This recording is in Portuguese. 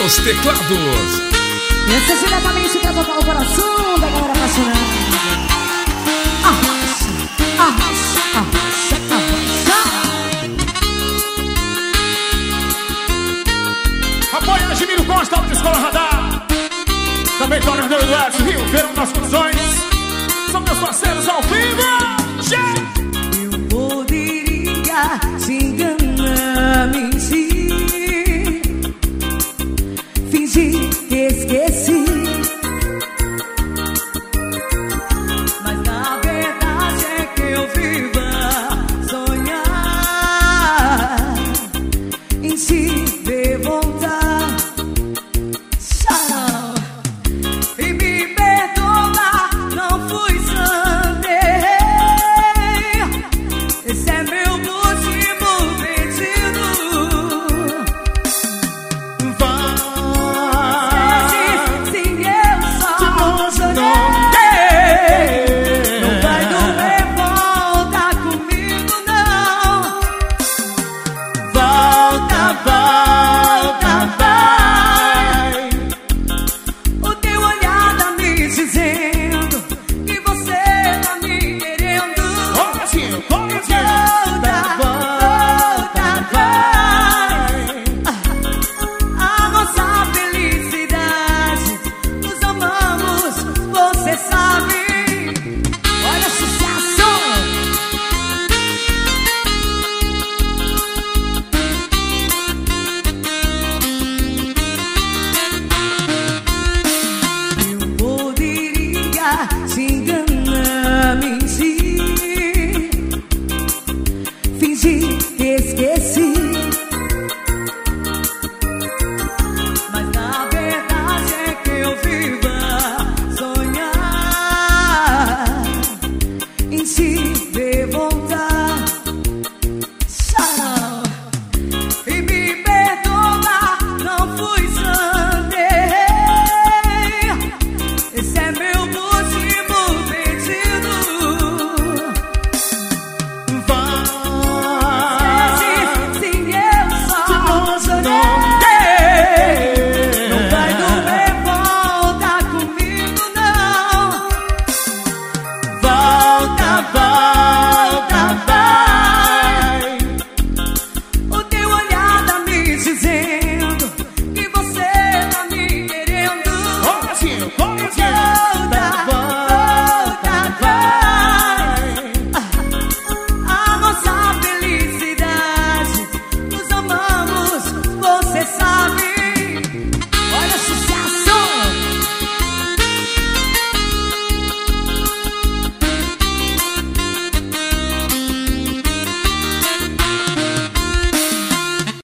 nos teclados. Esse diretamente pra tocar o coração da galera apaixonada. Arrasta, arrasta, arrasta, arrasta. Apoia a Gemiro Costa, da Escola Radar. Também Tony do Edson, Rio, Verão das Condições. São meus parceiros ao vivo. Eu poderia te enganar,